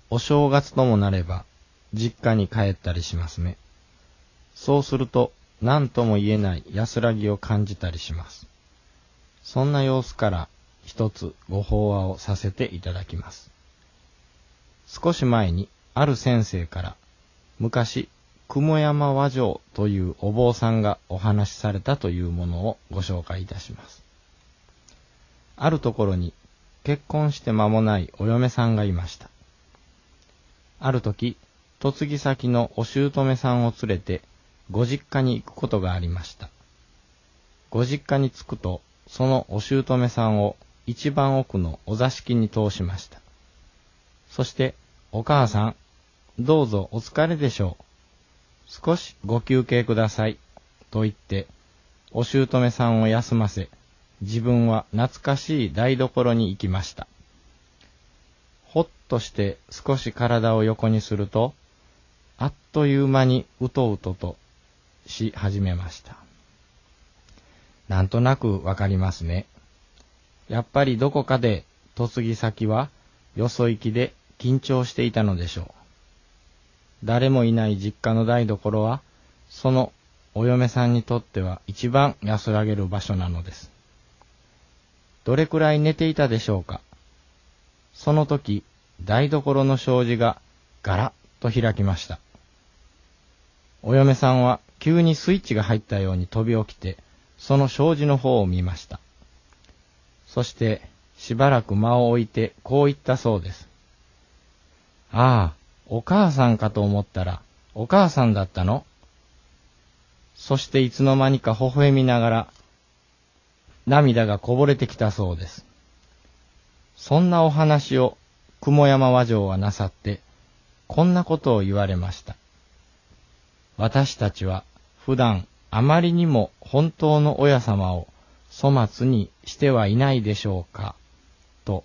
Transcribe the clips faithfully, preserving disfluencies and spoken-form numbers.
お正月ともなれば、実家に帰ったりしますね。そうすると、何とも言えない安らぎを感じたりします。そんな様子から一つご法話をさせていただきます。少し前にある先生から昔雲山和上というお坊さんがお話しされたというものをご紹介いたします。あるところに結婚して間もないお嫁さんがいました。ある時、嫁ぎ先のお姑さんを連れてご実家に行くことがありました。ご実家に着くと、そのお姑さんを一番奥のお座敷に通しました。そして、お母さん、どうぞお疲れでしょう。少しご休憩ください。と言って、お姑さんを休ませ、自分は懐かしい台所に行きました。ほっとして少し体を横にすると、あっという間にうとうととし始めました。なんとなくわかりますね。やっぱりどこかで嫁ぎ先はよそ行きで緊張していたのでしょう。誰もいない実家の台所は、そのお嫁さんにとっては一番安らげる場所なのです。どれくらい寝ていたでしょうか。その時、台所の障子がガラッと開きました。お嫁さんは急にスイッチが入ったように飛び起きて、その障子の方を見ました。そしてしばらく間を置いてこう言ったそうです。ああ、お母さんかと思ったらお母さんだったの？そしていつの間にか微笑みながら涙がこぼれてきたそうです。そんなお話を雲山和上はなさって、こんなことを言われました。私たちは普段あまりにも本当の親様を粗末にしてはいないでしょうか、と。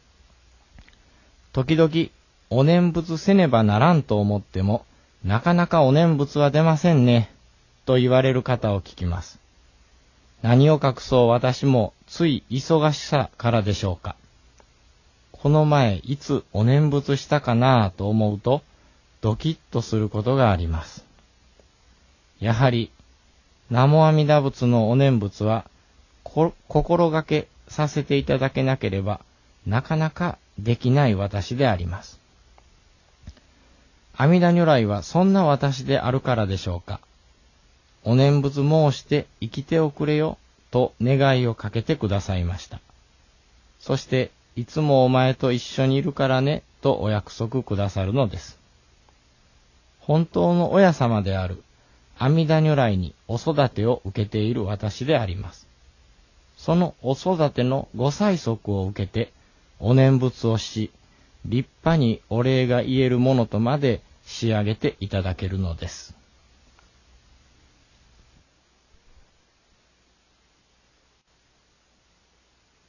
時々お念仏せねばならんと思っても、なかなかお念仏は出ませんね、と言われる方を聞きます。何を隠そう私もつい忙しさからでしょうか。この前いつお念仏したかなぁと思うと、ドキッとすることがあります。やはり、南無阿弥陀仏のお念仏は、こ心がけさせていただけなければ、なかなかできない私であります。阿弥陀如来はそんな私であるからでしょうか。お念仏申して生きておくれよ、と願いをかけてくださいました。そして、いつもお前と一緒にいるからね、とお約束くださるのです。本当の親様である阿弥陀如来にお育てを受けている私であります。そのお育てのご催促を受けて、お念仏をし、立派にお礼が言えるものとまで仕上げていただけるのです。